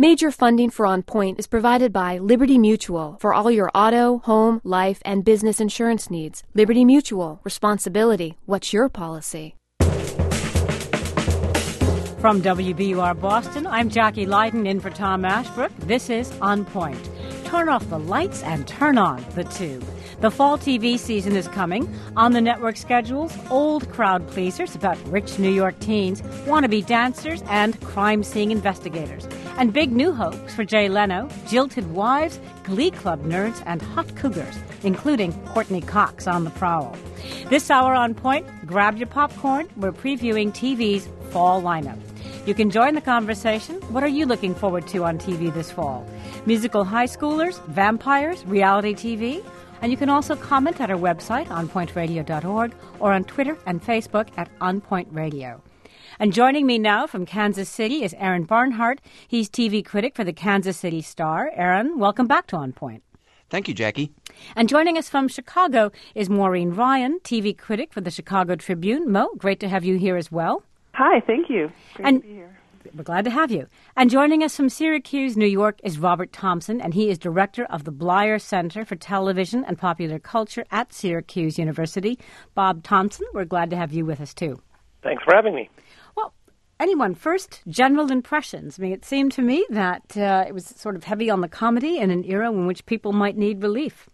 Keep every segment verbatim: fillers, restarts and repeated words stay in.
Major funding for On Point is provided by Liberty Mutual for all your auto, home, life, and business insurance needs. Liberty Mutual. Responsibility. What's your policy? From W B U R Boston, I'm Jackie Leiden in for Tom Ashbrook. This is On Point. Turn off the lights and turn on the tube. The fall T V season is coming. On the network schedules, old crowd pleasers about rich New York teens, wannabe dancers, and crime-scene investigators. And big new hopes for Jay Leno, jilted wives, Glee Club nerds, and hot cougars, including Courtney Cox on the prowl. This hour on Point, grab your popcorn. We're previewing T V's fall lineup. You can join the conversation. What are you looking forward to on T V this fall? Musical high schoolers, vampires, reality T V? And you can also comment at our website, on point radio dot org, or on Twitter and Facebook at On Point Radio. And joining me now from Kansas City is Aaron Barnhart. He's T V critic for the Kansas City Star. Aaron, welcome back to On Point. Thank you, Jackie. And joining us from Chicago is Maureen Ryan, T V critic for the Chicago Tribune. Mo, great to have you here as well. Hi, thank you. Great and to be here. We're glad to have you. And joining us from Syracuse, New York, is Robert Thompson, and he is director of the Bleier Center for Television and Popular Culture at Syracuse University. Bob Thompson, we're glad to have you with us, too. Thanks for having me. Well, anyone, first, general impressions. I mean, it seemed to me that uh, it was sort of heavy on the comedy in an era in which people might need relief.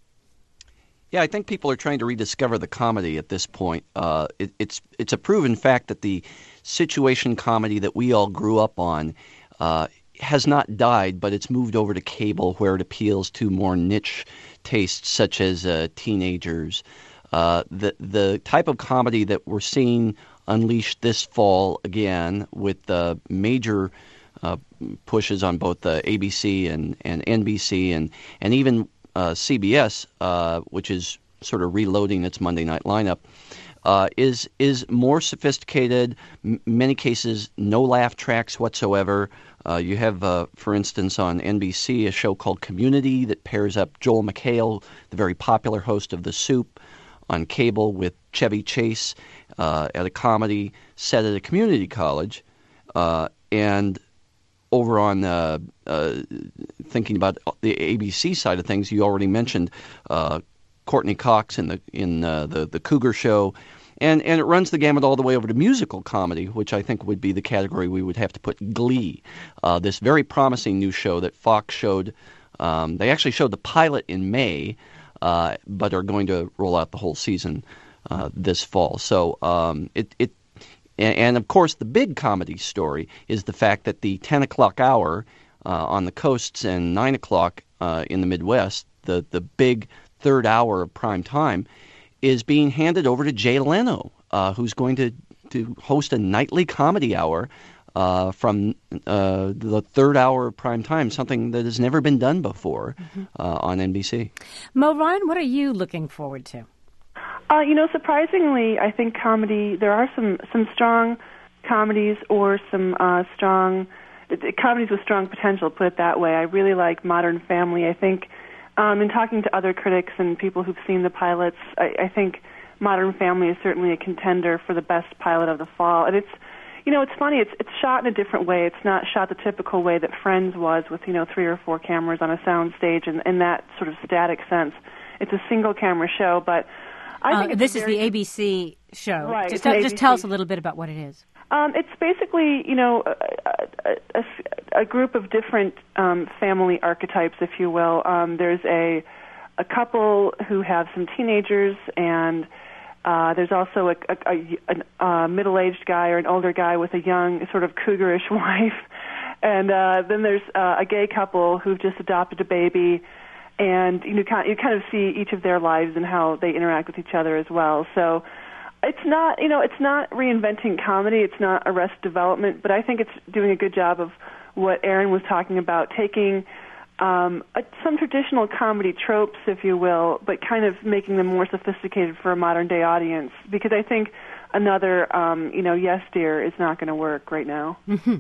Yeah, I think people are trying to rediscover the comedy at this point. Uh, it, it's it's a proven fact that the situation comedy that we all grew up on uh, has not died, but it's moved over to cable where it appeals to more niche tastes such as uh, teenagers. Uh, the the type of comedy that we're seeing unleashed this fall again with uh, major uh, pushes on both uh, A B C and, and N B C and, and even uh, C B S, uh, which is sort of reloading its Monday night lineup, Uh, is is more sophisticated. M- many cases, no laugh tracks whatsoever. Uh, you have, uh, for instance, on N B C, a show called Community that pairs up Joel McHale, the very popular host of The Soup, on cable with Chevy Chase uh, at a comedy set at a community college. Uh, and over on uh, uh, thinking about the A B C side of things, you already mentioned uh, Courtney Cox in the in uh, the the Cougar Show, and and it runs the gamut all the way over to musical comedy, which I think would be the category we would have to put Glee, uh, this very promising new show that Fox showed. Um, they actually showed the pilot in May, uh, but are going to roll out the whole season uh, this fall. So um, it it and, and of course the big comedy story is the fact that the ten o'clock hour uh, on the coasts and nine o'clock uh, in the Midwest, the the big third hour of prime time, is being handed over to Jay Leno, uh, who's going to, to host a nightly comedy hour uh, from uh, the third hour of prime time, something that has never been done before mm-hmm. uh, on N B C. Mo Ryan, what are you looking forward to? Uh, you know, surprisingly, I think comedy, there are some, some strong comedies or some uh, strong, comedies with strong potential, put it that way. I really like Modern Family. I think Um, in talking to other critics and people who've seen the pilots, I, I think Modern Family is certainly a contender for the best pilot of the fall. And it's, you know, it's funny. It's it's shot in a different way. It's not shot the typical way that Friends was, with you know three or four cameras on a sound stage and in that sort of static sense. It's a single camera show, but I uh, think this is very, the A B C show. Right? Just, just A B C. Tell us a little bit about what it is. Um, it's basically, you know, a, a, a group of different um, family archetypes, if you will. Um, there's a a couple who have some teenagers, and uh, there's also a, a, a, a middle-aged guy or an older guy with a young, sort of cougarish wife. And uh, then there's uh, a gay couple who've just adopted a baby, and you know, you kind of see each of their lives and how they interact with each other as well. So it's not, you know, it's not reinventing comedy. It's not Arrested Development, but I think it's doing a good job of what Aaron was talking about, taking um, a, some traditional comedy tropes, if you will, but kind of making them more sophisticated for a modern-day audience. Because I think another, um, you know, Yes Dear is not going to work right now. Mm-hmm.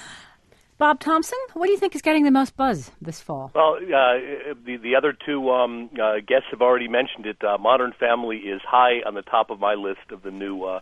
Bob Thompson, what do you think is getting the most buzz this fall? Well, uh, the the other two um, uh, guests have already mentioned it. Uh, Modern Family is high on the top of my list of the new uh,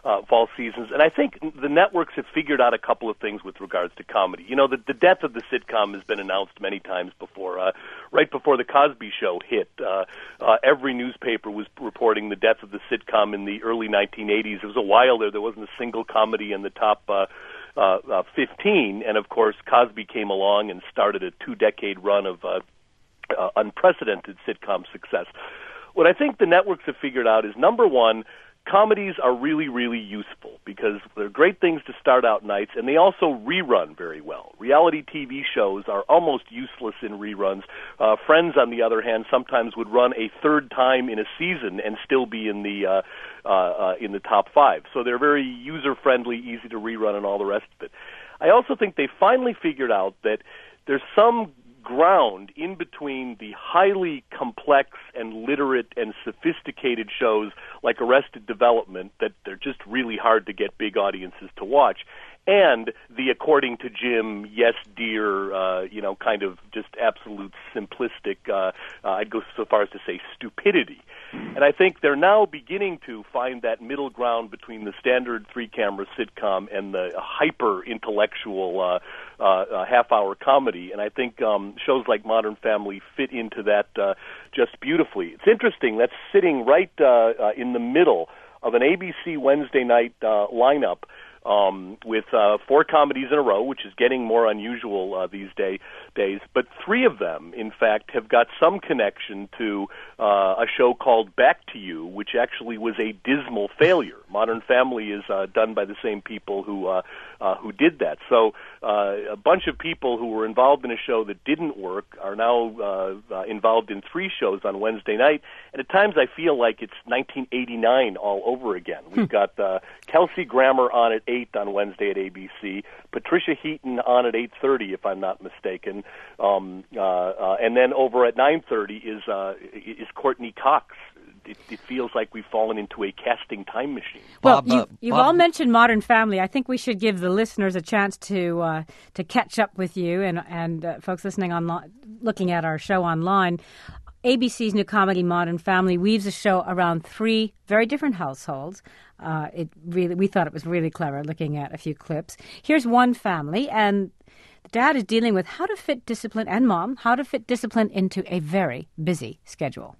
uh, fall seasons. And I think the networks have figured out a couple of things with regards to comedy. You know, the, the death of the sitcom has been announced many times before. Uh, right before the Cosby Show hit, uh, uh, every newspaper was reporting the death of the sitcom in the early nineteen eighties. There was a while there, there wasn't a single comedy in the top uh, uh, uh, fifteen, and of course Cosby came along and started a two-decade run of uh, uh, unprecedented sitcom success. What I think the networks have figured out is, number one, comedies are really, really useful because they're great things to start out nights, and they also rerun very well. Reality T V shows are almost useless in reruns. Uh, Friends, on the other hand, sometimes would run a third time in a season and still be in the uh, uh, uh, in the top five. So they're very user-friendly, easy to rerun, and all the rest of it. I also think they finally figured out that there's some ground in between the highly complex and literate and sophisticated shows like Arrested Development that they're just really hard to get big audiences to watch, and the according to Jim, yes dear, uh, you know, kind of just absolute simplistic, uh, uh, I'd go so far as to say stupidity. And I think they're now beginning to find that middle ground between the standard three-camera sitcom and the hyper-intellectual uh, uh, uh, half-hour comedy. And I think um, shows like Modern Family fit into that uh, just beautifully. It's interesting. That's sitting right uh, uh, in the middle of an A B C Wednesday night uh, lineup um, with uh, four comedies in a row, which is getting more unusual uh, these day, days. But three of them, in fact, have got some connection to uh, a show called Back to You, which actually was a dismal failure. Modern Family is uh, done by the same people who uh, uh, who did that. So uh, a bunch of people who were involved in a show that didn't work are now uh, uh, involved in three shows on Wednesday night. And at times I feel like it's nineteen eighty-nine all over again. We've got uh, Kelsey Grammer on at eight on Wednesday at A B C, Patricia Heaton on at eight thirty, if I'm not mistaken, um, uh, uh, and then over at nine thirty is uh, is Courtney Cox. It, it feels like we've fallen into a casting time machine. Well, Bob, you've, uh, you've Bob, all mentioned Modern Family. I think we should give the listeners a chance to uh, to catch up with you and and uh, folks listening online, looking at our show online. A B C's new comedy Modern Family weaves a show around three very different households. Uh, it really, we thought it was really clever looking at a few clips. Here's one family, and the dad is dealing with how to fit discipline, and mom, how to fit discipline into a very busy schedule.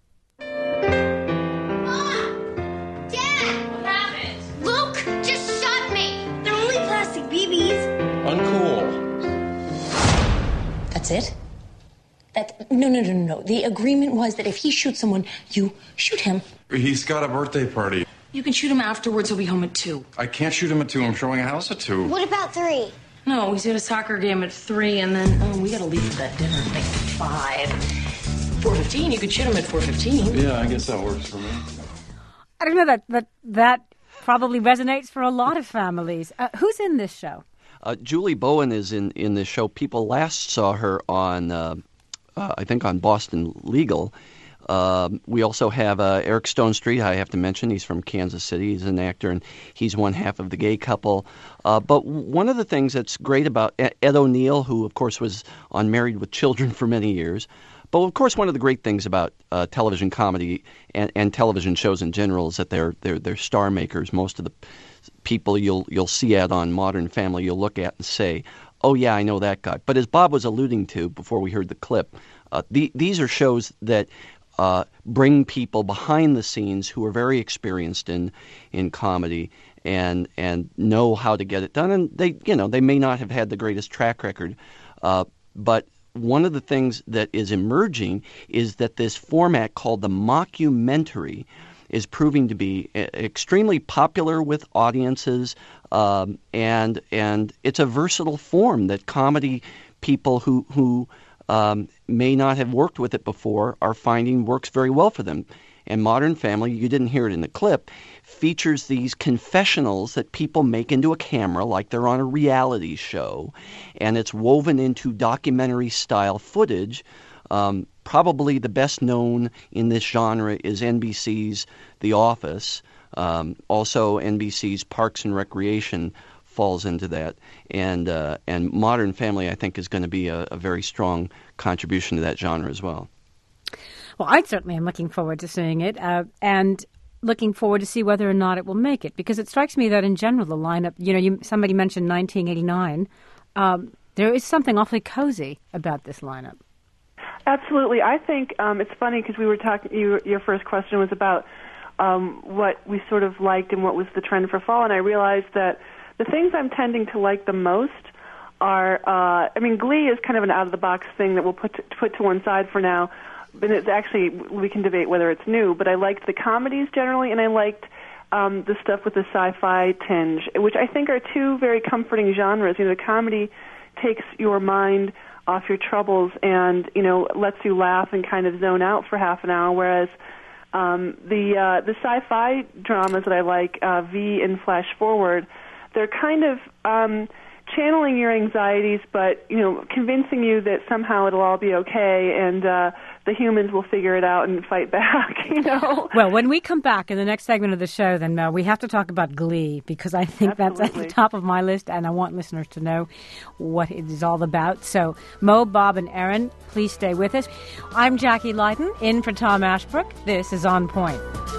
Uncool. That's it? That no, no, no, no. The agreement was that if he shoots someone, you shoot him. He's got a birthday party. You can shoot him afterwards. He'll be home at two. I can't shoot him at two. I'm showing a house at two. What about three? No, he's at a soccer game at three, and then oh, we gotta leave for that dinner at like five. Four fifteen. You could shoot him at four fifteen. Yeah, I guess that works for me. I don't know that that that probably resonates for a lot of families. Uh, who's in this show? Uh, Julie Bowen is in, in this show. People last saw her on, uh, uh, I think, on Boston Legal. Uh, we also have uh, Eric Stonestreet, I have to mention. He's from Kansas City. He's an actor, and he's one half of the gay couple. Uh, but one of the things that's great about Ed O'Neill, who, of course, was on Married with Children for many years, but, of course, one of the great things about uh, television comedy and, and television shows in general is that they're, they're, they're star makers. Most of the people you'll you'll see at on Modern Family, you'll look at and say, oh, yeah, I know that guy. But as Bob was alluding to before we heard the clip, uh, the, these are shows that uh, bring people behind the scenes who are very experienced in in comedy and and know how to get it done. And they, you know, they may not have had the greatest track record, uh, but one of the things that is emerging is that this format called the mockumentary is proving to be extremely popular with audiences, um, and and it's a versatile form that comedy people who who um, may not have worked with it before are finding works very well for them. And Modern Family, you didn't hear it in the clip, features these confessionals that people make into a camera like they're on a reality show, and it's woven into documentary-style footage. Um, probably the best known in this genre is N B C's The Office. Um, also, N B C's Parks and Recreation falls into that. And uh, and Modern Family, I think, is going to be a, a very strong contribution to that genre as well. Well, I certainly am looking forward to seeing it. Uh, and looking forward to see whether or not it will make it, because it strikes me that in general the lineup, you know, you, somebody mentioned nineteen eighty-nine, um, there is something awfully cozy about this lineup. Absolutely. I think um, it's funny because we were talking, you, your first question was about um, what we sort of liked and what was the trend for fall, and I realized that the things I'm tending to like the most are, uh, I mean, Glee is kind of an out-of-the-box thing that we'll put to, put to one side for now, but it's actually, we can debate whether it's new, but I liked the comedies generally, and I liked um, the stuff with the sci-fi tinge, which I think are two very comforting genres. You know, the comedy takes your mind off your troubles and, you know, lets you laugh and kind of zone out for half an hour, whereas um, the uh, the sci-fi dramas that I like, uh, V and Flash Forward, they're kind of um, channeling your anxieties, but, you know, convincing you that somehow it'll all be okay and uh, the humans will figure it out and fight back, you know? Well, when we come back in the next segment of the show, then uh, we have to talk about Glee, because I think Absolutely. That's at the top of my list, and I want listeners to know what it is all about. So, Mo, Bob, and Aaron, please stay with us. I'm Jackie Leyden, in for Tom Ashbrook. This is On Point.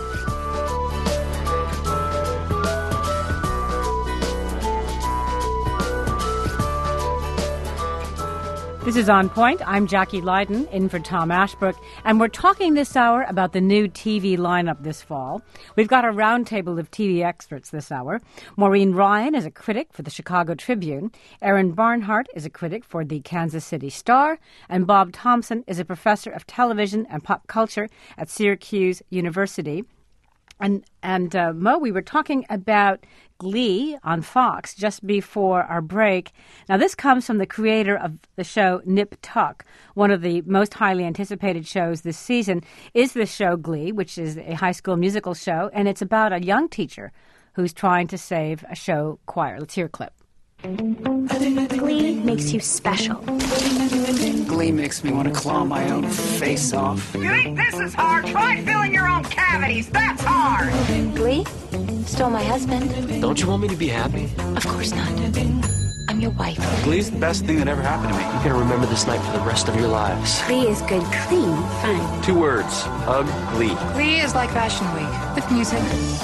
This is On Point. I'm Jackie Leyden, in for Tom Ashbrook, and we're talking this hour about the new T V lineup this fall. We've got a roundtable of T V experts this hour. Maureen Ryan is a critic for the Chicago Tribune. Aaron Barnhart is a critic for the Kansas City Star. And Bob Thompson is a professor of television and pop culture at Syracuse University. And, and uh, Mo, we were talking about Glee on Fox just before our break. Now, this comes from the creator of the show Nip Tuck. One of the most highly anticipated shows this season is the show Glee, which is a high school musical show, and it's about a young teacher who's trying to save a show choir. Let's hear a clip. Glee makes you special. Glee makes me want to claw my own face off. You think this is hard? Try filling your own cavities. That's hard. Glee stole my husband. Don't you want me to be happy? Of course not. I'm your wife. Glee's the best thing that ever happened to me. You're going to remember this night for the rest of your lives. Glee is good, clean fun. Two words. Ugly. Glee is like Fashion Week with music.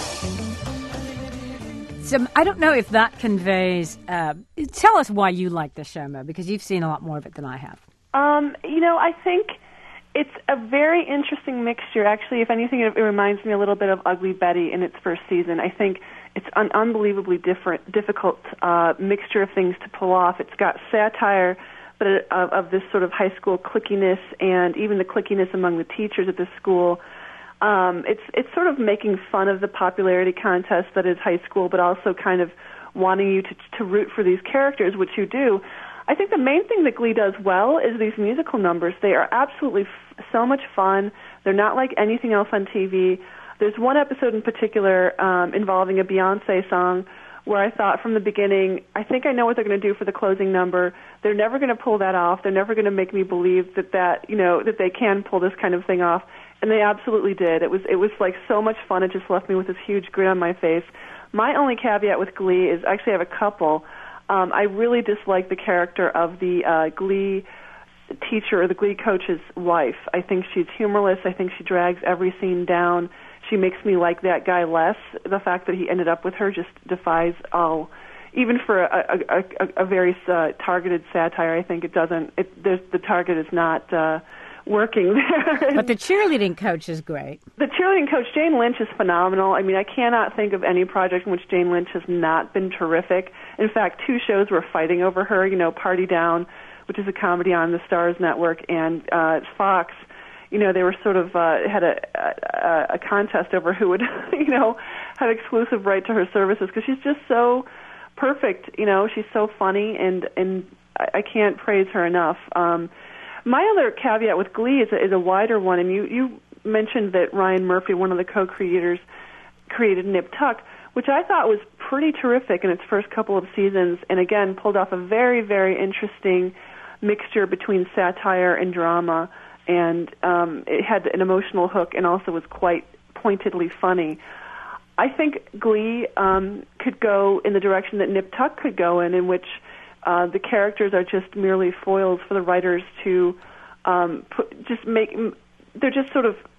So I don't know if that conveys... Uh, tell us why you like this show, Mo, because you've seen a lot more of it than I have. Um, you know, I think it's a very interesting mixture. Actually, if anything, it, it reminds me a little bit of Ugly Betty in its first season. I think it's an unbelievably different, difficult uh, mixture of things to pull off. It's got satire, but it, of, of this sort of high school cliquiness and even the cliquiness among the teachers at this school. Um, it's it's sort of making fun of the popularity contest that is high school, but also kind of wanting you to to root for these characters, which you do. I think the main thing that Glee does well is these musical numbers. They are absolutely f- so much fun. They're not like anything else on T V. There's one episode in particular um, involving a Beyonce song where I thought from the beginning, I think I know what they're going to do for the closing number. They're never going to pull that off. They're never going to make me believe that that you know that they can pull this kind of thing off. And they absolutely did. It was it was like so much fun. It just left me with this huge grin on my face. My only caveat with Glee is actually I have a couple. Um, I really dislike the character of the uh, Glee teacher or the Glee coach's wife. I think she's humorless. I think she drags every scene down. She makes me like that guy less. The fact that he ended up with her just defies all. Even for a, a, a, a very uh, targeted satire, I think it doesn't. It, there's, the target is not. Uh, working there. But the cheerleading coach is great. The cheerleading coach, Jane Lynch, is phenomenal. I mean, I cannot think of any project in which Jane Lynch has not been terrific. In fact, two shows were fighting over her, you know, Party Down, which is a comedy on the Starz Network, and uh, Fox. You know, they were sort of, uh, had a, a, a contest over who would, you know, have exclusive right to her services, because she's just so perfect, you know, she's so funny, and, and I, I can't praise her enough. Um, My other caveat with Glee is a, is a wider one, and you, you mentioned that Ryan Murphy, one of the co-creators, created Nip Tuck, which I thought was pretty terrific in its first couple of seasons, and again pulled off a very, very interesting mixture between satire and drama, and um, it had an emotional hook and also was quite pointedly funny. I think Glee um, could go in the direction that Nip Tuck could go in, in which Uh, the characters are just merely foils for the writers to um, put, just make. They're just sort of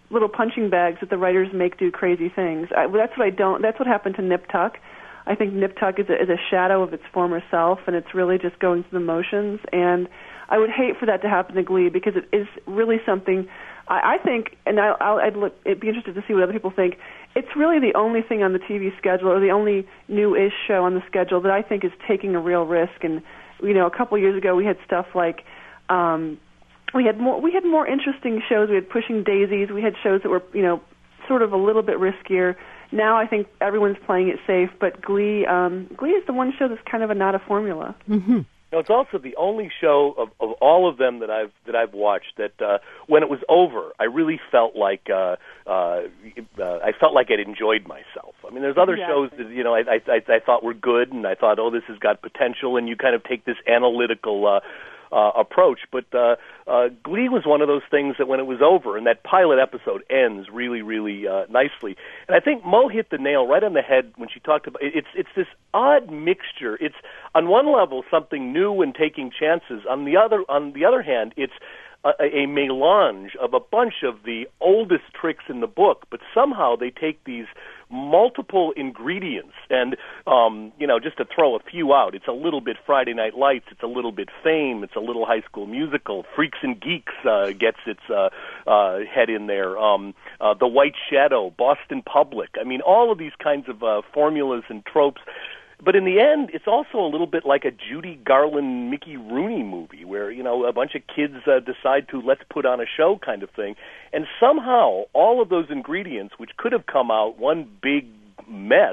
little punching bags that the writers make do crazy things. I, that's what I don't. That's what happened to Nip Tuck. I think Nip Tuck is a, is a shadow of its former self, and it's really just going through the motions. And I would hate for that to happen to Glee because it is really something. I, I think, and I'll, I'll I'd look, I'd be interested to see what other people think. It's really the only thing on the T V schedule, or the only new-ish show on the schedule that I think is taking a real risk. And you know, a couple years ago we had stuff like. Um, We had more. We had more interesting shows. We had Pushing Daisies. We had shows that were, you know, sort of a little bit riskier. Now I think everyone's playing it safe. But Glee, um, Glee is the one show that's kind of a, not a formula. Mm-hmm. No, it's also the only show of, of all of them that I've that I've watched that uh, when it was over, I really felt like uh, uh, uh, I felt like I'd enjoyed myself. I mean, there's other Exactly. shows that you know I, I I thought were good, and I thought, oh, this has got potential, and you kind of take this analytical. Uh, Uh, approach, but uh, uh, Glee was one of those things that when it was over and that pilot episode ends really, really uh, nicely. And I think Mo hit the nail right on the head when she talked about it. It's it's this odd mixture. It's on one level something new and taking chances. On the other, on the other hand, it's a, a melange of a bunch of the oldest tricks in the book, but somehow they take these multiple ingredients and, um, you know, just to throw a few out, it's a little bit Friday Night Lights, it's a little bit Fame, it's a little High School Musical, Freaks and Geeks uh, gets its uh, uh, head in there, um, uh, The White Shadow, Boston Public. I mean, all of these kinds of uh, formulas and tropes. But in the end, it's also a little bit like a Judy Garland, Mickey Rooney movie where, you know, a bunch of kids uh, decide to let's put on a show kind of thing. And somehow all of those ingredients, which could have come out one big mess,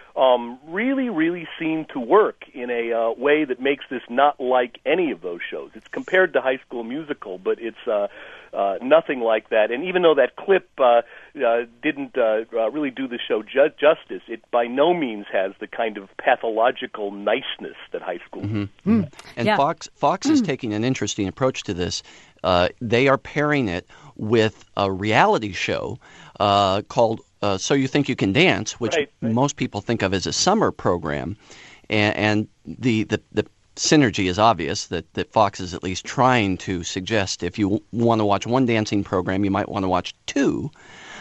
um, really, really seem to work in a uh, way that makes this not like any of those shows. It's compared to High School Musical, but it's uh, uh, nothing like that. And even though that clip uh, uh, didn't uh, uh, really do the show ju- justice, it by no means has the kind of pathological niceness that High School Mm-hmm. Musical Mm. And Yeah. Fox Fox is taking an interesting approach to this. Uh, they are pairing it with a reality show uh, called uh, So You Think You Can Dance, which Right, right. most people think of as a summer program. And, and the, the, the synergy is obvious that, that Fox is at least trying to suggest if you w- want to watch one dancing program, you might want to watch two.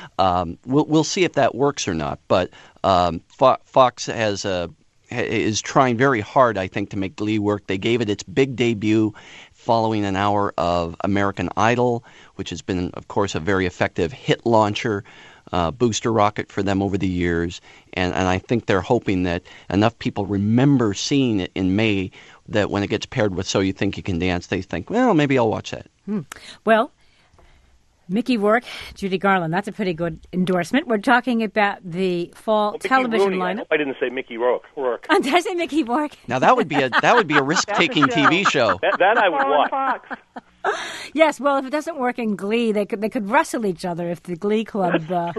Um, we'll, we'll see if that works or not. But um, Fo- Fox has a is trying very hard, I think, to make Glee work. They gave it its big debut following an hour of American Idol, which has been, of course, a very effective hit launcher, uh, booster rocket for them over the years. And, and I think they're hoping that enough people remember seeing it in May that when it gets paired with So You Think You Can Dance, they think, well, maybe I'll watch that. Hmm. Well, Mickey Rourke, Judy Garland, that's a pretty good endorsement. We're talking about the fall Well, Mickey television Rooney, I lineup. hope I didn't say Mickey Rourke. Rourke. Oh, did I say Mickey Rourke? Now that would be a that would be a risk-taking T V show. That, that I would watch. Fox. Yes, well, if it doesn't work in Glee, they could they could wrestle each other if the Glee Club uh,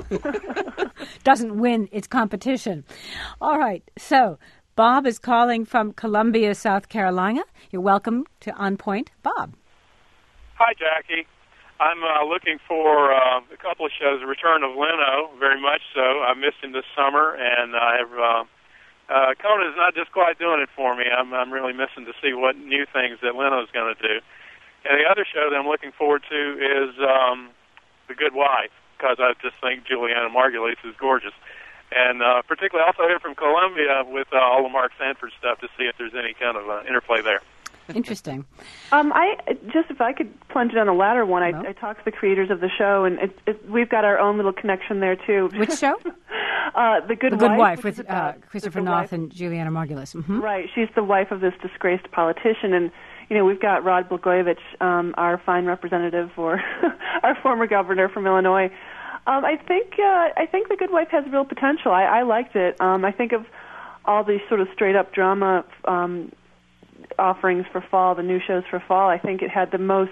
doesn't win its competition. All right, so Bob is calling from Columbia, South Carolina. You're welcome to On Point, Bob. Hi, Jackie. I'm uh, looking for uh, a couple of shows. The Return of Leno, very much so. I missed him this summer, and I have uh, uh, Conan's not just quite doing it for me. I'm, I'm really missing to see what new things that Leno's going to do. And the other show that I'm looking forward to is um, The Good Wife, because I just think Juliana Margulies is gorgeous. And uh, particularly also here from Columbia with uh, all the Mark Sanford stuff to see if there's any kind of uh, interplay there. Interesting. Um, I just if I could plunge it on the latter one, I, No. I talked to the creators of the show, and it, it, we've got our own little connection there too. Which show? uh, the Good The Good Wife, Wife which with is about- uh, Christopher the Noth wife- and Juliana Margulies. Mm-hmm. Right, she's the wife of this disgraced politician, and you know we've got Rod Blagojevich, um, our fine representative, or our former governor from Illinois. Um, I think uh, I think The Good Wife has real potential. I, I liked it. Um, I think of all these sort of straight up drama um, offerings for fall, the new shows for fall. I think it had the most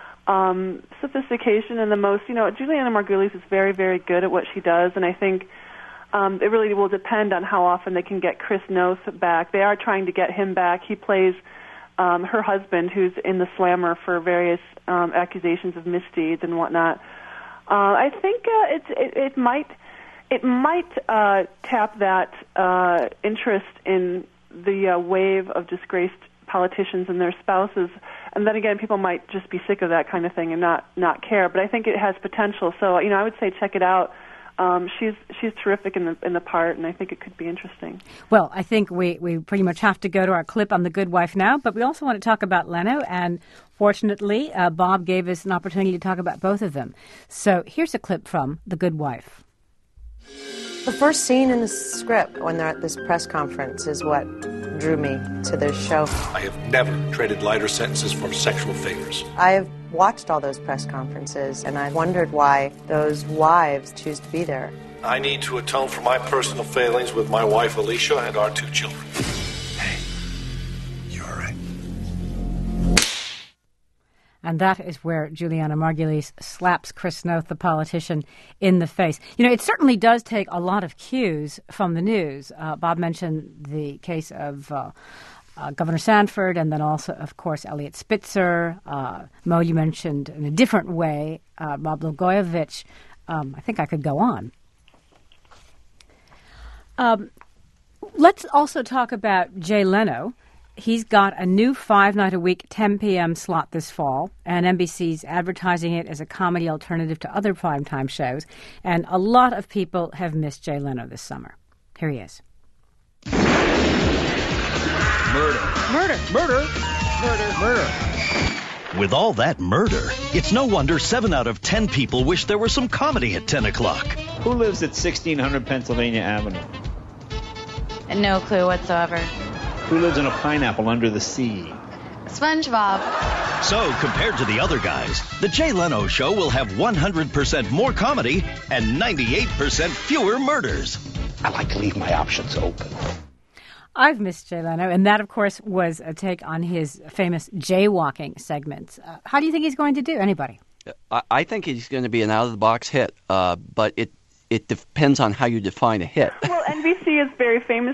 um, sophistication and the most. You know, Juliana Margulies is very very good at what she does, and I think. Um, it really will depend on how often they can get Chris Noth back. They are trying to get him back. He plays um, her husband, who's in the slammer for various um, accusations of misdeeds and whatnot. Uh, I think uh, it's, it, it might it might uh, tap that uh, interest in the uh, wave of disgraced politicians and their spouses and then again, people might just be sick of that kind of thing and not not care. But I think it has potential. So you know, I would say check it out. Um, she's she's terrific in the in the part, and I think it could be interesting. Well, I think we, we pretty much have to go to our clip on The Good Wife now, but we also want to talk about Leno, and fortunately, uh, Bob gave us an opportunity to talk about both of them. So here's a clip from The Good Wife. The first scene in the script when they're at this press conference is what drew me to this show. I have never traded lighter sentences for sexual favors. I have watched all those press conferences, and I wondered why those wives choose to be there. I need to atone for my personal failings with my wife, Alicia, and our two children. Hey, you all right? And that is where Julianna Margulies slaps Chris Noth, the politician, in the face. You know, it certainly does take a lot of cues from the news. Uh, Bob mentioned the case of uh, uh, Governor Sanford, and then also, of course, Eliot Spitzer. Uh, Mo, you mentioned in a different way, uh, Bob Blagojevich. Um, I think I could go on. Um, let's also talk about Jay Leno. He's got a new five-night-a-week, ten p.m. slot this fall, and N B C's advertising it as a comedy alternative to other primetime shows. And a lot of people have missed Jay Leno this summer. Here he is. Murder. Murder. Murder. Murder. Murder. With all that murder, it's no wonder seven out of ten people wish there was some comedy at ten o'clock. Who lives at sixteen hundred Pennsylvania Avenue? And no clue whatsoever. Who lives in a pineapple under the sea? SpongeBob. So, compared to the other guys, the Jay Leno Show will have one hundred percent more comedy and ninety-eight percent fewer murders. I like to leave my options open. I've missed Jay Leno, and that, of course, was a take on his famous jaywalking segments. Uh, how do you think he's going to do? Anybody? I, I think he's going to be an out-of-the-box hit, uh, but it, it depends on how you define a hit. Well, N B C is very famous.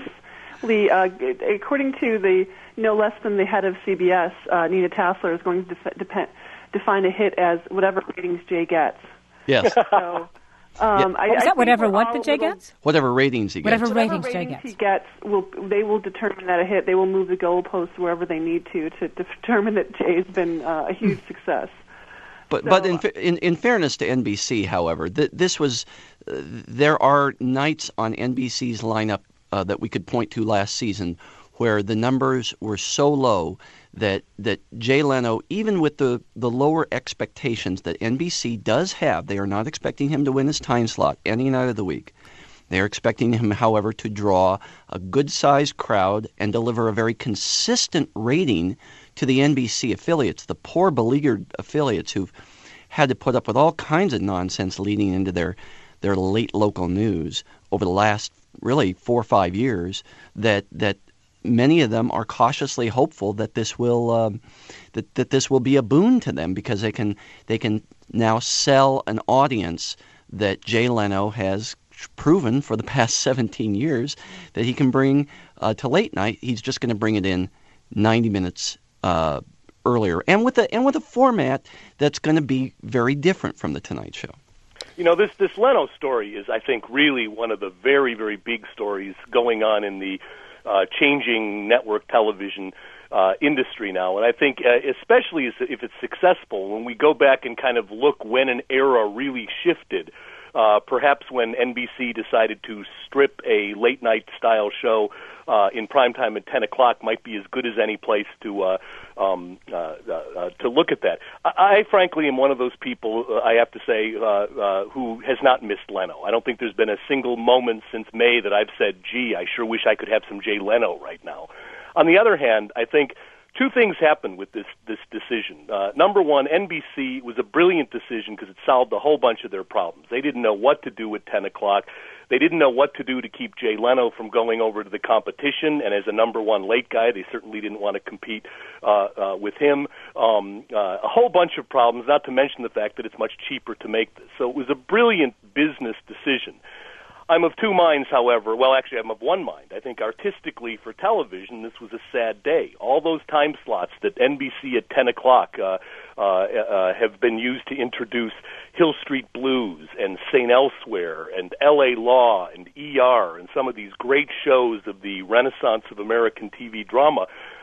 Uh, according to the no less than the head of C B S, uh, Nina Tassler is going to def- depend, define a hit as whatever ratings Jay gets. Yes. So, um, yeah. I, Is that I whatever what the Jay little, gets? Whatever ratings he gets. Whatever ratings, whatever Jay ratings gets. he gets, will they will determine that a hit. They will move the goalposts wherever they need to to determine that Jay's been uh, a huge success. But so, but in, in in fairness to N B C, however, th- this was uh, there are nights on N B C's lineup Uh, that we could point to last season where the numbers were so low that that Jay Leno, even with the, the lower expectations that N B C does have, they are not expecting him to win his time slot any night of the week. They are expecting him, however, to draw a good-sized crowd and deliver a very consistent rating to the N B C affiliates, the poor beleaguered affiliates who've had to put up with all kinds of nonsense leading into their, their late local news over the last really four or five years, that that many of them are cautiously hopeful that this will um, that that this will be a boon to them because they can they can now sell an audience that Jay Leno has proven for the past seventeen years that he can bring uh, to late night. He's just going to bring it in ninety minutes uh, earlier, and with a and with a format that's going to be very different from the Tonight Show. You know, this this Leno story is, I think, really one of the very, very big stories going on in the uh, changing network television uh, industry now. And I think, uh, especially if it's successful, when we go back and kind of look when an era really shifted, uh, perhaps when N B C decided to strip a late-night style show uh, in primetime at ten o'clock might be as good as any place to uh, um, uh, uh, to look at that. I, I frankly am one of those people, uh, I have to say, uh, uh, who has not missed Leno. I don't think there's been a single moment since May that I've said, gee, I sure wish I could have some Jay Leno right now. On the other hand, I think two things happened with this this decision. Uh, number one, N B C was a brilliant decision because it solved a whole bunch of their problems. They didn't know what to do at ten o'clock. They didn't know what to do to keep Jay Leno from going over to the competition, and as a number one late guy, they certainly didn't want to compete uh, uh, with him. Um, uh, a whole bunch of problems, not to mention the fact that it's much cheaper to make this. So it was a brilliant business decision. I'm of two minds, however. Well, actually, I'm of one mind. I think artistically for television, this was a sad day. All those time slots that N B C at ten o'clock uh, uh, uh, have been used to introduce Hill Street Blues and Saint Elsewhere and L A Law and E R and some of these great shows of the Renaissance of American T V drama,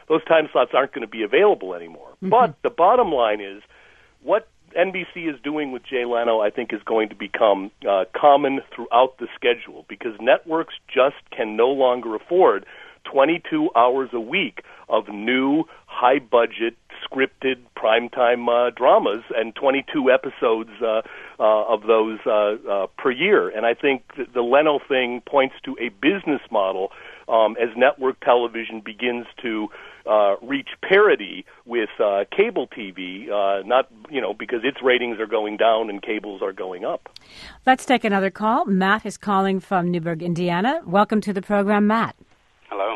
those time slots aren't going to be available anymore. Mm-hmm. But the bottom line is, what N B C is doing with Jay Leno, I think, is going to become uh, common throughout the schedule, because networks just can no longer afford twenty-two hours a week of new, high-budget, scripted, primetime uh, dramas, and twenty-two episodes uh, uh, of those uh, uh, per year. And I think the Leno thing points to a business model um, as network television begins to uh, reach parity with uh, cable T V, uh, not, you know, because its ratings are going down and cables are going up. Let's take another call. Matt is calling from Newburgh, Indiana. Welcome to the program, Matt. Hello.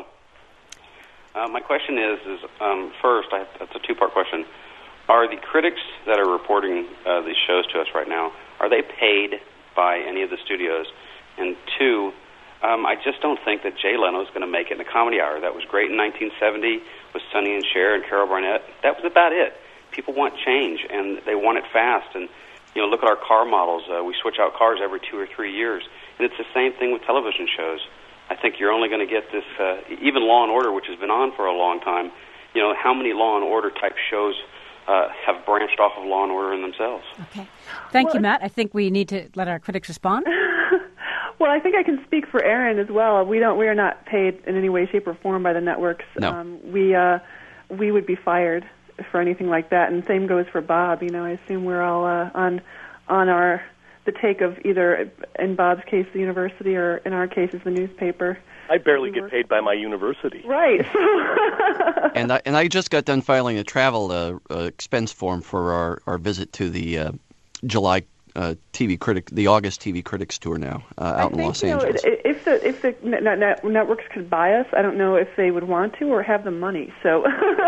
Uh, my question is, is um, first, I, that's a two-part question. Are the critics that are reporting uh, these shows to us right now, are they paid by any of the studios? And two, um, I just don't think that Jay Leno is going to make it in the comedy hour. That was great in nineteen seventy with Sonny and Cher and Carol Burnett. That was about it. People want change, and they want it fast. And, you know, look at our car models. Uh, we switch out cars every two or three years. And it's the same thing with television shows. I think you're only going to get this, uh, even Law and Order, which has been on for a long time. You know, how many Law and Order type shows uh, have branched off of Law and Order in themselves? Okay. Thank well, you, Matt. I think we need to let our critics respond. Well, I think I can speak for Aaron as well. We don't. We are not paid in any way, shape, or form by the networks. No. Um, we uh, we would be fired for anything like that, and same goes for Bob. You know, I assume we're all uh, on on our the take of either, in Bob's case, the university, or in our case, is the newspaper. I barely get paid by my university. Right. and I and I just got done filing a travel uh, uh, expense form for our, our visit to the uh, July uh, T V critic, the August T V Critics Tour now uh, out I in think, Los you know, Angeles. If the if the net, net, networks could buy us, I don't know if they would want to or have the money. So.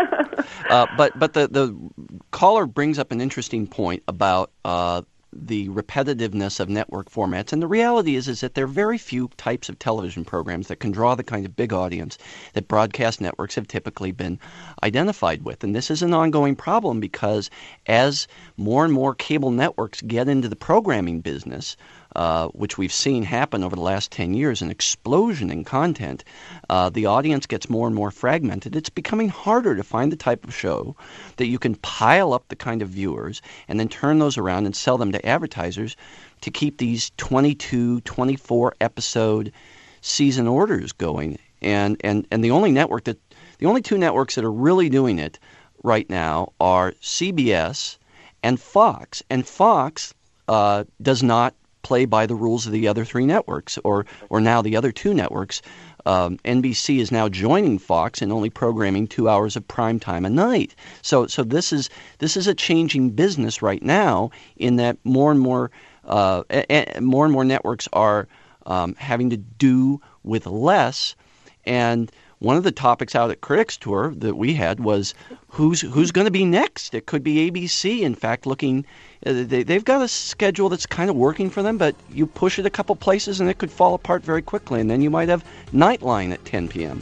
uh, but but the the caller brings up an interesting point about Uh, the repetitiveness of network formats. And the reality is is that there are very few types of television programs that can draw the kind of big audience that broadcast networks have typically been identified with. And this is an ongoing problem because as more and more cable networks get into the programming business, uh, which we've seen happen over the last ten years, an explosion in content, uh, the audience gets more and more fragmented. It's becoming harder to find the type of show that you can pile up the kind of viewers and then turn those around and sell them to advertisers to keep these twenty-two, twenty-four episode season orders going. And, and, and the only network that the only two networks that are really doing it right now are C B S and Fox. And Fox uh, does not play by the rules of the other three networks, or or now the other two networks. Um, N B C is now joining Fox in only programming two hours of prime time a night. So so this is this is a changing business right now, in that more and more uh, a, a, more and more networks are um, having to do with less. And one of the topics out at Critics Tour that we had was who's who's going to be next. It could be A B C, in fact, looking uh, they, they've got a schedule that's kind of working for them, but you push it a couple places and it could fall apart very quickly, and then you might have Nightline at ten p.m.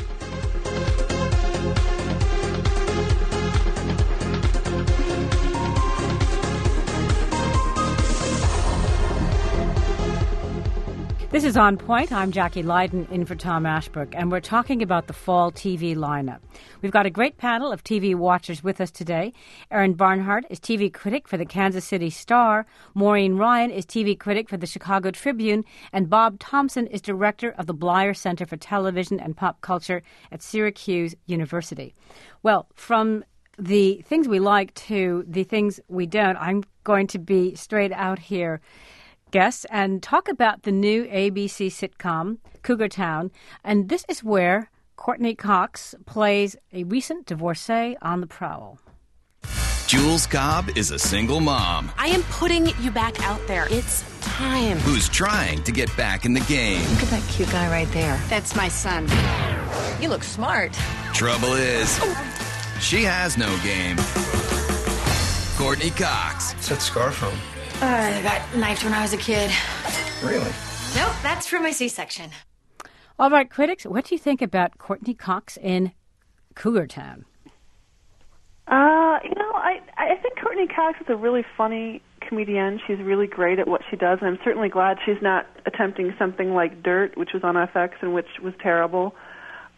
This is On Point. I'm Jackie Leiden in for Tom Ashbrook, and we're talking about the fall T V lineup. We've got a great panel of T V watchers with us today. Aaron Barnhart is T V critic for the Kansas City Star. Maureen Ryan is T V critic for the Chicago Tribune. And Bob Thompson is director of the Bleier Center for Television and Pop Culture at Syracuse University. Well, from the things we like to the things we don't, I'm going to be straight out here, guests, and talk about the new A B C sitcom, Cougar Town. And this is where Courtney Cox plays a recent divorcee on the prowl. Jules Cobb is a single mom. I am putting you back out there. It's time. Who's trying to get back in the game. Look at that cute guy right there. That's my son. You look smart. Trouble is, she has no game. Courtney Cox. What's that scarf on? Uh, I got knifed when I was a kid. Really? Nope, that's from my C-section. All right, critics, what do you think about Courtney Cox in Cougar Town? Uh, you know, I I think Courtney Cox is a really funny comedian. She's really great at what she does, and I'm certainly glad she's not attempting something like Dirt, which was on F X and which was terrible.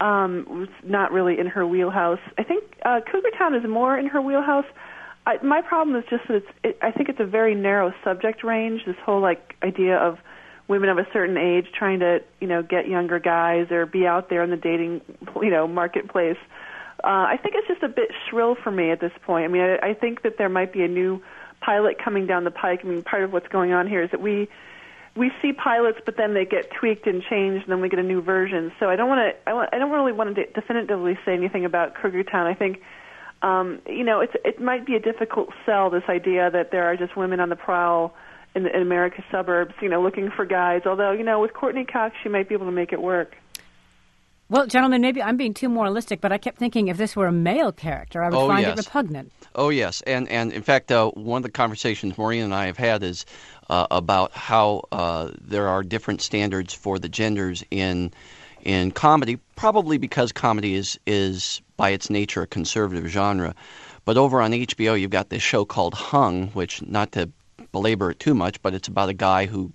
um, was not really in her wheelhouse. I think uh, Cougar Town is more in her wheelhouse. I, my problem is just that it's, it, I think it's a very narrow subject range, this whole like idea of women of a certain age trying to, you know, get younger guys or be out there in the dating, you know, marketplace. Uh, I think it's just a bit shrill for me at this point. I mean, I, I think that there might be a new pilot coming down the pike. I mean, part of what's going on here is that we we see pilots, but then they get tweaked and changed, and then we get a new version. So I don't want to. I, I don't really want to definitively say anything about Cougar Town. I think. Um, you know, it's, it might be a difficult sell, this idea that there are just women on the prowl in, the, in America's suburbs, you know, looking for guys. Although, you know, with Courtney Cox, she might be able to make it work. Well, gentlemen, maybe I'm being too moralistic, but I kept thinking if this were a male character, I would oh, find yes. it repugnant. Oh, yes. And, and in fact, uh, one of the conversations Maureen and I have had is uh, about how uh, there are different standards for the genders in in comedy, probably because comedy is, is by its nature a conservative genre. But over on H B O, you've got this show called Hung, which, not to belabor it too much, but it's about a guy who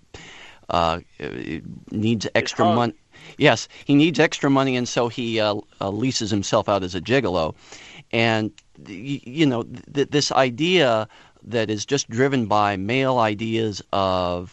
uh, needs extra money. Yes, he needs extra money, and so he uh, uh, leases himself out as a gigolo. And, you know, th- this idea that is just driven by male ideas of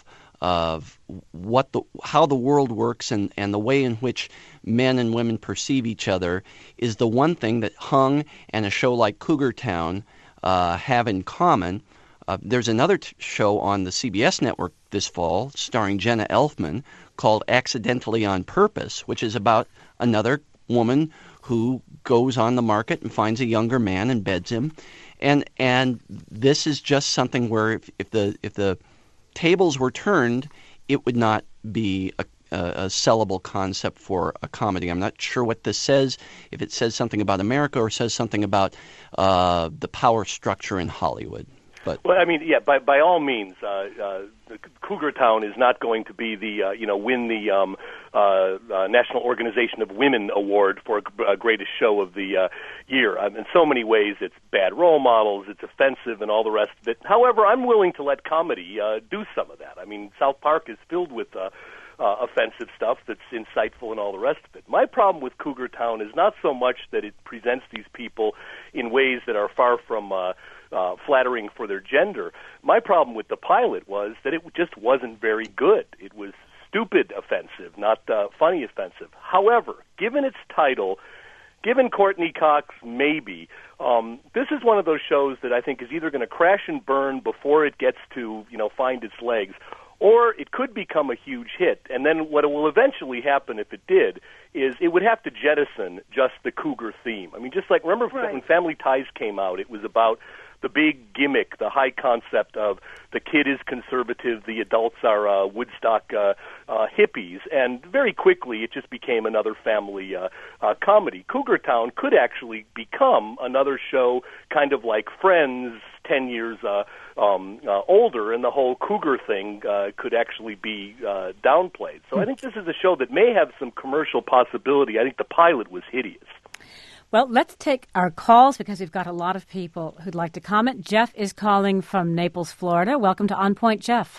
of what the how the world works and, and the way in which men and women perceive each other is the one thing that Hung and a show like Cougar Town uh, have in common. Uh, there's another t- show on the C B S network this fall starring Jenna Elfman called Accidentally on Purpose, which is about another woman who goes on the market and finds a younger man and beds him. And and this is just something where if, if the if the tables were turned, it would not be a, a, a sellable concept for a comedy. I'm not sure what this says, if it says something about America or says something about uh, the power structure in Hollywood. But well, I mean, yeah, by by all means, uh, uh, Cougar Town is not going to be the uh, you know win the um, uh, uh, National Organization of Women Award for a greatest show of the uh, year. Um, in so many ways, it's bad role models, it's offensive, and all the rest of it. However, I'm willing to let comedy uh, do some of that. I mean, South Park is filled with uh, uh, offensive stuff that's insightful and all the rest of it. My problem with Cougar Town is not so much that it presents these people in ways that are far from uh, Uh, flattering for their gender. My problem with the pilot was that it just wasn't very good. It was stupid offensive, not uh, funny offensive. However, given its title, given Courtney Cox, maybe, um, this is one of those shows that I think is either going to crash and burn before it gets to, you know, find its legs, or it could become a huge hit. And then what will eventually happen if it did is it would have to jettison just the cougar theme. I mean, just like, remember right. when Family Ties came out, it was about the big gimmick, the high concept of the kid is conservative, the adults are uh, Woodstock uh, uh, hippies, and very quickly it just became another family uh, uh, comedy. Cougar Town could actually become another show kind of like Friends ten years uh, um, uh, older, and the whole cougar thing uh, could actually be uh, downplayed. So I think this is a show that may have some commercial possibility. I think the pilot was hideous. Well, let's take our calls because we've got a lot of people who'd like to comment. Jeff is calling from Naples, Florida. Welcome to On Point, Jeff.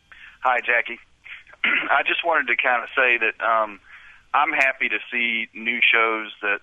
Hi, Jackie. I just wanted to kind of say that um, I'm happy to see new shows that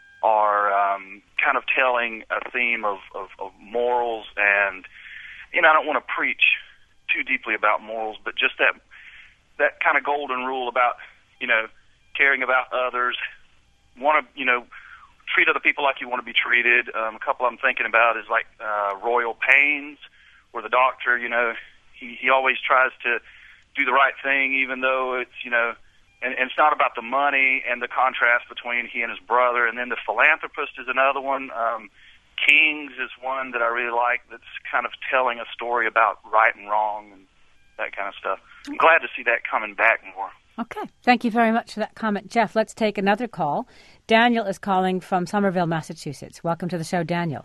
are um, kind of telling a theme of, of, of morals. And, you know, I don't want to preach too deeply about morals, but just that that kind of golden rule about, you know, caring about others, want to, you know, treat other people like you want to be treated. Um, a couple I'm thinking about is like uh, Royal Pains, where the doctor, you know, he, he always tries to do the right thing, even though it's, you know, and, and it's not about the money and the contrast between he and his brother. And then The Philanthropist is another one. Um, Kings is one that I really like that's kind of telling a story about right and wrong and that kind of stuff. I'm glad to see that coming back more. Okay. Thank you very much for that comment, Jeff. Let's take another call. Daniel is calling from Somerville, Massachusetts. Welcome to the show, Daniel.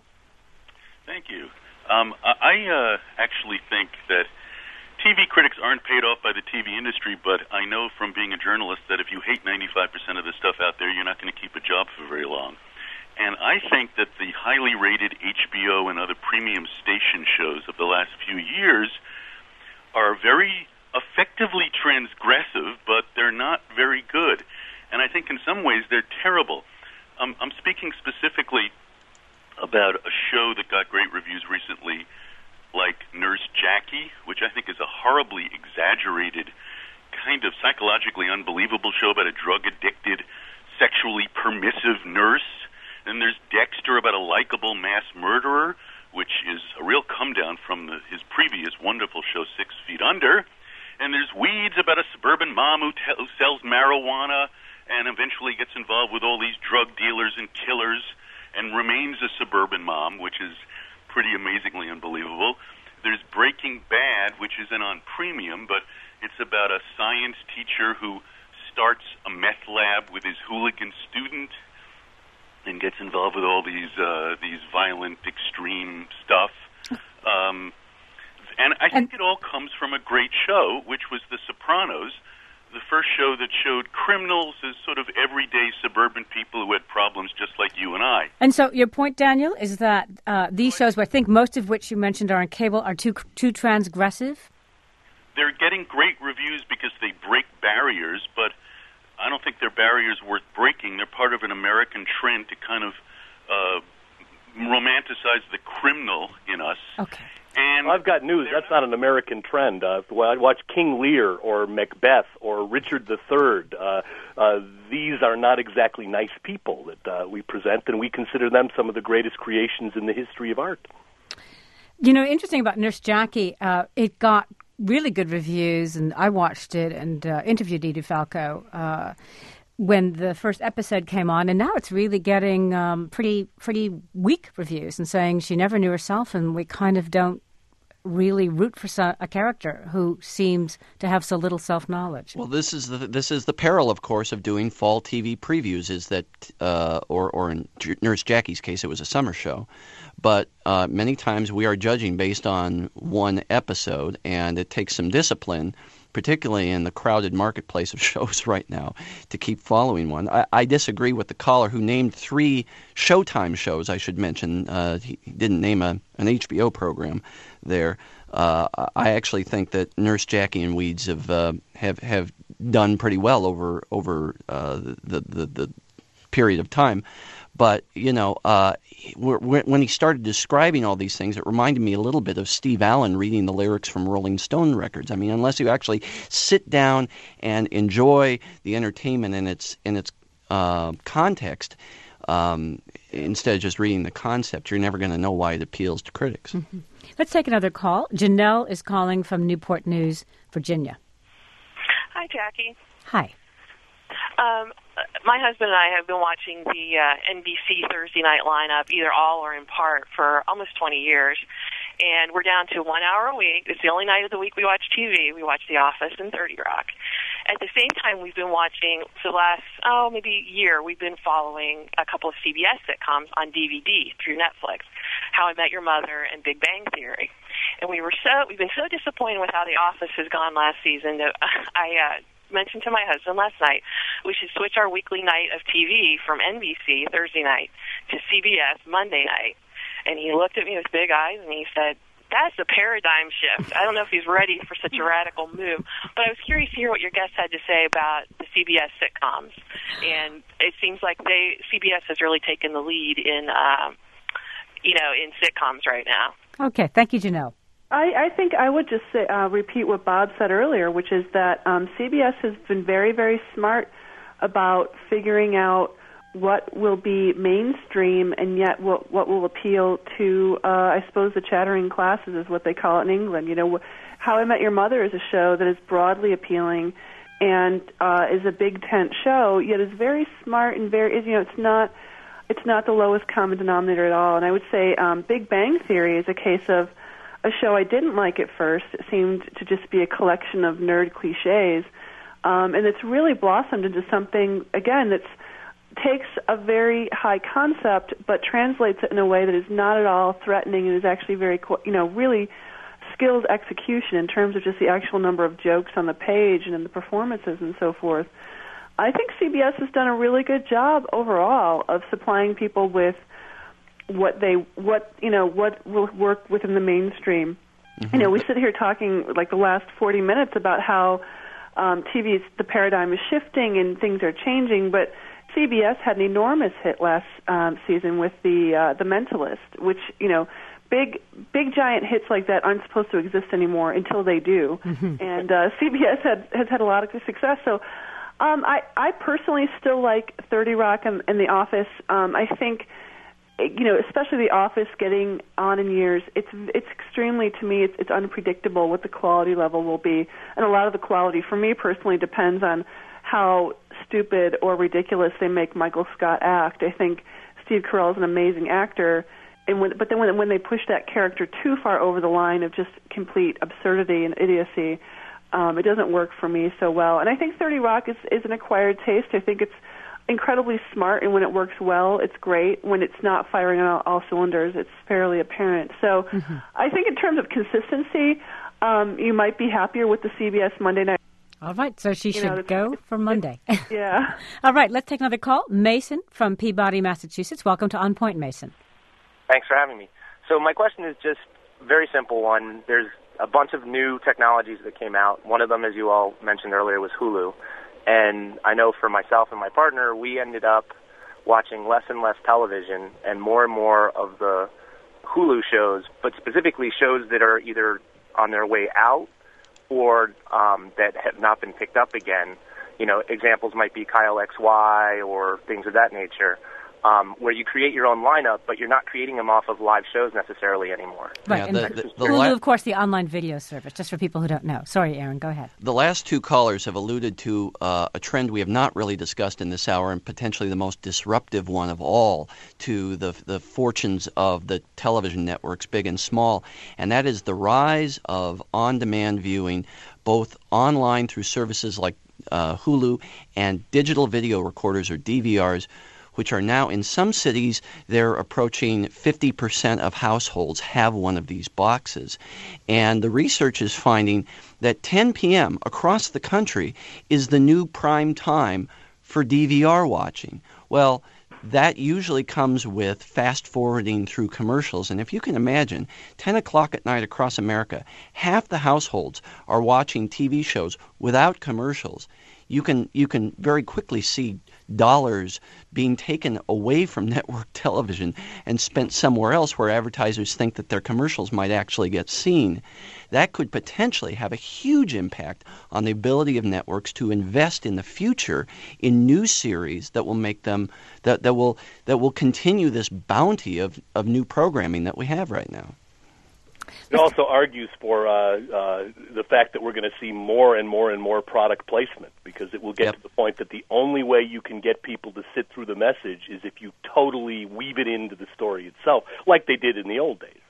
Thank you. Um, I uh, actually think that T V critics aren't paid off by the T V industry, but I know from being a journalist that if you hate ninety-five percent of the stuff out there, you're not going to keep a job for very long. And I think that the highly rated H B O and other premium station shows of the last few years are very effectively transgressive, but they're not very good. and I think in some ways they're terrible. Um, I'm speaking specifically about a show that got great reviews recently, like Nurse Jackie, which I think is a horribly exaggerated, kind of psychologically unbelievable show about a drug-addicted, sexually permissive nurse. And there's Dexter about a likable mass murderer, which is a real come-down from the, his previous wonderful show, Six Feet Under. And there's Weeds about a suburban mom who, te- who sells marijuana and eventually gets involved with all these drug dealers and killers and remains a suburban mom, which is pretty amazingly unbelievable. There's Breaking Bad, which isn't on premium, but it's about a science teacher who starts a meth lab with his hooligan student and gets involved with all these uh, these violent, extreme stuff. Um, and I think it all comes from a great show, which was The Sopranos, the first show that showed criminals as sort of everyday suburban people who had problems just like you and I. And so your point, Daniel, is that uh, these shows, I think most of which you mentioned are on cable, are too too transgressive? They're getting great reviews because they break barriers, but I don't think they're barriers worth breaking. They're part of an American trend to kind of uh, romanticize the criminal in us. Okay. And I've got news. That's not an American trend. Uh, I watch King Lear or Macbeth or Richard the Third. Uh, uh, these are not exactly nice people that uh, we present, and we consider them some of the greatest creations in the history of art. You know, interesting about Nurse Jackie, uh, it got really good reviews, and I watched it and uh, interviewed Edie Falco uh, when the first episode came on, and now it's really getting um, pretty pretty weak reviews and saying she never knew herself, and we kind of don't really root for so, a character who seems to have so little self-knowledge. Well, this is the this is the peril, of course, of doing fall T V previews. Is that, uh, or or in Nurse Jackie's case, it was a summer show, but uh, many times we are judging based on one episode, and it takes some discipline, particularly in the crowded marketplace of shows right now, to keep following one. I, I disagree with the caller who named three Showtime shows, I should mention. Uh, he didn't name a, an H B O program there. Uh, I actually think that Nurse Jackie and Weeds have uh, have have done pretty well over over uh, the, the the period of time. But, you know, uh, when he started describing all these things, it reminded me a little bit of Steve Allen reading the lyrics from Rolling Stone records. I mean, unless you actually sit down and enjoy the entertainment in its in its uh, context, um, instead of just reading the concept, you're never going to know why it appeals to critics. Mm-hmm. Let's take another call. Janelle is calling from Newport News, Virginia. Hi, Jackie. Hi. Um, my husband and I have been watching the uh, N B C Thursday night lineup, either all or in part, for almost twenty years. And we're down to one hour a week. It's the only night of the week we watch T V. We watch The Office and thirty Rock. At the same time, we've been watching, for the last, oh, maybe a year, we've been following a couple of C B S sitcoms on D V D through Netflix, How I Met Your Mother and Big Bang Theory. And we were so, we've been so disappointed with how The Office has gone last season that I uh, mentioned to my husband last night we should switch our weekly night of T V from N B C Thursday night to C B S Monday night. And he looked at me with big eyes and he said, that's a paradigm shift. I don't know if he's ready for such a radical move, but I was curious to hear what your guest had to say about the C B S sitcoms. And it seems like they C B S has really taken the lead in, um, you know, in sitcoms right now. Okay, thank you, Janelle. I, I think I would just say, uh, repeat what Bob said earlier, which is that um, C B S has been very, very smart about figuring out what will be mainstream and yet what, what will appeal to, uh, I suppose, the chattering classes is what they call it in England. You know, How I Met Your Mother is a show that is broadly appealing and uh, is a big tent show, yet is very smart and very, you know, it's not it's not the lowest common denominator at all. And I would say um, Big Bang Theory is a case of a show I didn't like at first. It seemed to just be a collection of nerd cliches, um, and it's really blossomed into something, again, that's takes a very high concept but translates it in a way that is not at all threatening and is actually very, you know, really skilled execution in terms of just the actual number of jokes on the page and in the performances and so forth. I think C B S has done a really good job overall of supplying people with what they, what, you know, what will work within the mainstream. Mm-hmm. You know, we sit here talking like the last forty minutes about how um, T V, the paradigm is shifting and things are changing, but C B S had an enormous hit last um, season with the uh, The Mentalist, which, you know, big, big giant hits like that aren't supposed to exist anymore until they do. Mm-hmm. And uh, C B S had, has had a lot of success. So um, I, I personally still like thirty Rock and, and The Office. Um, I think, you know, especially The Office getting on in years, it's it's extremely, to me, it's, it's unpredictable what the quality level will be. And a lot of the quality, for me personally, depends on how stupid or ridiculous they make Michael Scott act. I think Steve Carell is an amazing actor, and when, but then when, when they push that character too far over the line of just complete absurdity and idiocy, um, it doesn't work for me so well. And I think thirty Rock is, is an acquired taste. I think it's incredibly smart, and when it works well, it's great. When it's not firing on all, all cylinders, it's fairly apparent. So mm-hmm. I think in terms of consistency, um, you might be happier with the C B S Monday night. All right, so she You should know, go for Monday. Yeah. All right, let's take another call. Mason from Peabody, Massachusetts. Welcome to On Point, Mason. Thanks for having me. So my question is just a very simple one. There's a bunch of new technologies that came out. One of them, as you all mentioned earlier, was Hulu. And I know for myself and my partner, we ended up watching less and less television and more and more of the Hulu shows, but specifically shows that are either on their way out or um, that have not been picked up again. You know, examples might be Kyle X Y or things of that nature, um, where you create your own lineup, but you're not creating them off of live shows necessarily anymore. Right, Yeah, and the- the- the Hulu, la- of course, the online video service, just for people who don't know. Sorry, Aaron, go ahead. The last two callers have alluded to uh, a trend we have not really discussed in this hour, and potentially the most disruptive one of all to the the fortunes of the television networks, big and small, and that is the rise of on-demand viewing, both online through services like uh, Hulu and digital video recorders or D V Rs, which are now in some cities, they're approaching fifty percent of households have one of these boxes. And the research is finding that ten p.m. across the country is the new prime time for D V R watching. Well, that usually comes with fast forwarding through commercials. And if you can imagine, ten o'clock at night across America, half the households are watching T V shows without commercials. You can you can very quickly see dollars being taken away from network television and spent somewhere else where advertisers think that their commercials might actually get seen. That could potentially have a huge impact on the ability of networks to invest in the future in new series that will make them that, that will that will continue this bounty of, of new programming that we have right now. It also argues for uh, uh, the fact that we're going to see more and more and more product placement, because it will get yep. to the point that the only way you can get people to sit through the message is if you totally weave it into the story itself, like they did in the old days.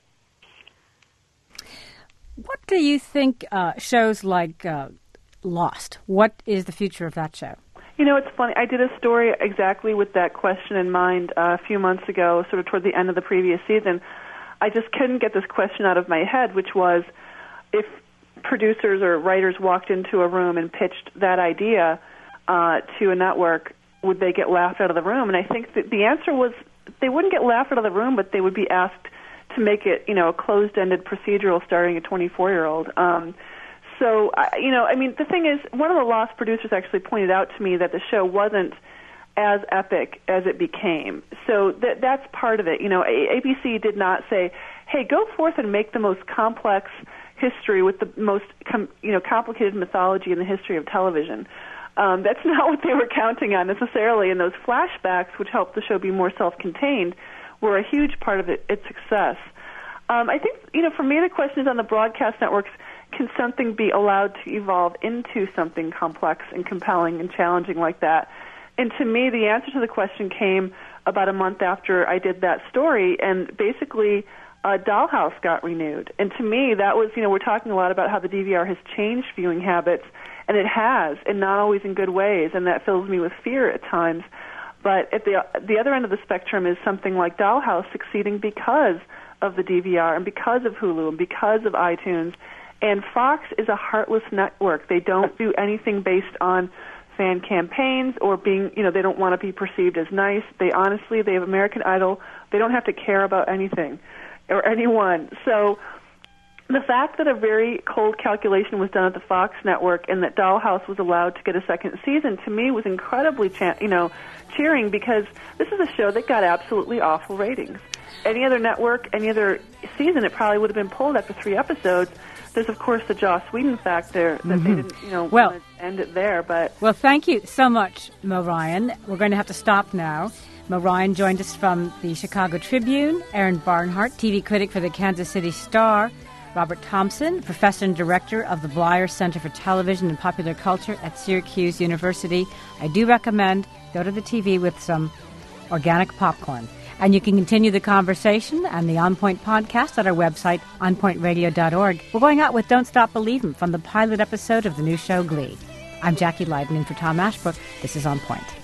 What do you think uh, shows like uh, Lost, what is the future of that show? You know, it's funny. I did a story exactly with that question in mind uh, a few months ago, sort of toward the end of the previous season. I just couldn't get this question out of my head, which was, if producers or writers walked into a room and pitched that idea uh, to a network, would they get laughed out of the room? And I think that the answer was they wouldn't get laughed out of the room, but they would be asked to make it, you know, a closed-ended procedural starring a twenty-four-year-old. Um, so, I, you know, I mean, the thing is, one of the Lost producers actually pointed out to me that the show wasn't as epic as it became. So th- that's part of it. You know, A- ABC did not say, hey, go forth and make the most complex history with the most, com- you know, complicated mythology in the history of television. Um, that's not what they were counting on necessarily, and those flashbacks, which helped the show be more self-contained, were a huge part of it, its success. Um, I think, you know, for me, the question is on the broadcast networks, can something be allowed to evolve into something complex and compelling and challenging like that? And to me, the answer to the question came about a month after I did that story, and basically uh, Dollhouse got renewed. And to me, that was, you know, we're talking a lot about how the D V R has changed viewing habits, and it has, and not always in good ways, and that fills me with fear at times. But at the the other end of the spectrum is something like Dollhouse succeeding because of the D V R and because of Hulu and because of iTunes. And Fox is a heartless network. They don't do anything based on fan campaigns or being, you know, they don't want to be perceived as nice. They honestly, they have American Idol. They don't have to care about anything or anyone. So the fact that a very cold calculation was done at the Fox network and that Dollhouse was allowed to get a second season, to me, was incredibly, cha- you know, cheering, because this is a show that got absolutely awful ratings. Any other network, any other season, it probably would have been pulled after three episodes. There's, of course, the Joss Whedon factor that mm-hmm. they didn't, you know, well, want to end it there. But well, thank you so much, Mo Ryan. We're going to have to stop now. Mo Ryan joined us from the Chicago Tribune. Aaron Barnhart, T V critic for the Kansas City Star. Robert Thompson, professor and director of the Bleier Center for Television and Popular Culture at Syracuse University. I do recommend go to the T V with some organic popcorn. And you can continue the conversation and the On Point podcast at our website, on point radio dot org. We're going out with Don't Stop Believin' from the pilot episode of the new show Glee. I'm Jackie Leiden in for Tom Ashbrook. This is On Point.